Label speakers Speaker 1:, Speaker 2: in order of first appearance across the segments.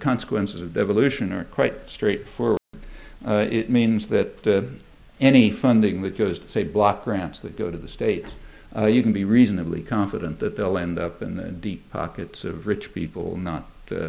Speaker 1: consequences of devolution are quite straightforward. It means that any funding that goes to, say, block grants that go to the states, you can be reasonably confident that they'll end up in the deep pockets of rich people, not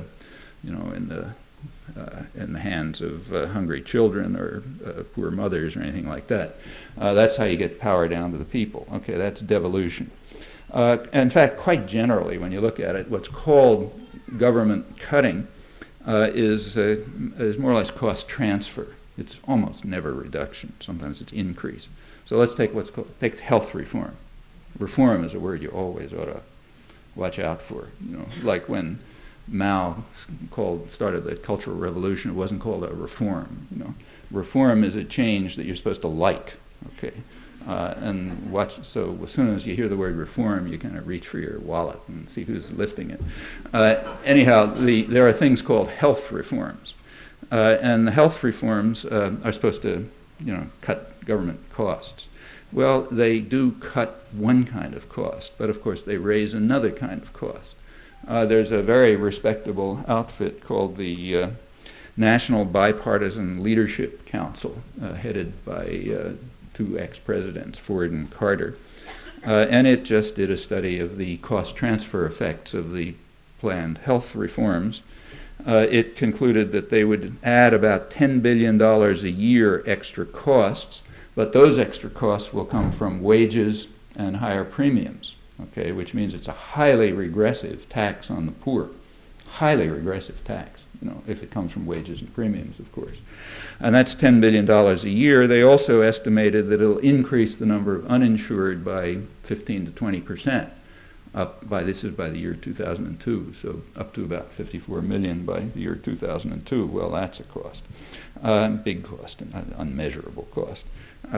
Speaker 1: in the hands of hungry children or poor mothers or anything like that. That's how you get power down to the people. Okay, that's devolution. In fact, quite generally, when you look at it, what's called government cutting is more or less cost transfer. It's almost never reduction. Sometimes it's increase. So let's take take health reform. Reform is a word you always ought to watch out for. Like when Mao started the Cultural Revolution, it wasn't called a reform. Reform is a change that you're supposed to like. Okay, and watch. So as soon as you hear the word reform, you kind of reach for your wallet and see who's lifting it. Anyhow, there are things called health reforms, and the health reforms are supposed to, cut government costs. Well, they do cut one kind of cost, but of course they raise another kind of cost. There's a very respectable outfit called the National Bipartisan Leadership Council, headed by two ex-presidents, Ford and Carter. And it just did a study of the cost transfer effects of the planned health reforms. It concluded that they would add about $10 billion a year extra costs, but those extra costs will come from wages and higher premiums, okay, which means it's a highly regressive tax on the poor. Highly regressive tax, if it comes from wages and premiums, of course. And that's $10 billion a year. They also estimated that it'll increase the number of uninsured by 15 to 20%. This is by the year 2002, so up to about 54 million by the year 2002. Well, that's a cost, big cost, an unmeasurable cost.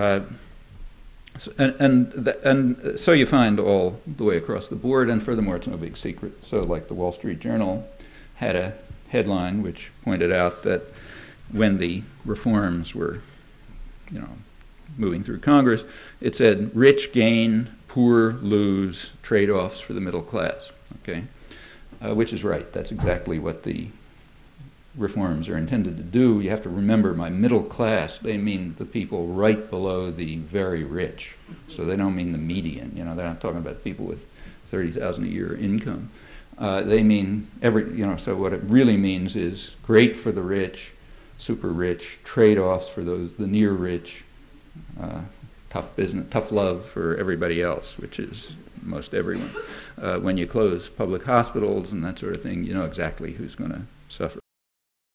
Speaker 1: So you find all the way across the board, and furthermore, it's no big secret. So like the Wall Street Journal had a headline which pointed out that when the reforms were, moving through Congress, it said rich gain, poor lose, trade-offs for the middle class, okay? Which is right. That's exactly what the reforms are intended to do. You have to remember, by middle class, they mean the people right below the very rich. So they don't mean the median. They're not talking about people with $30,000 a year income. They mean so what it really means is great for the rich, super rich, trade-offs for the near rich, tough business, tough love for everybody else, which is most everyone. When you close public hospitals and that sort of thing, you know exactly who's going to suffer.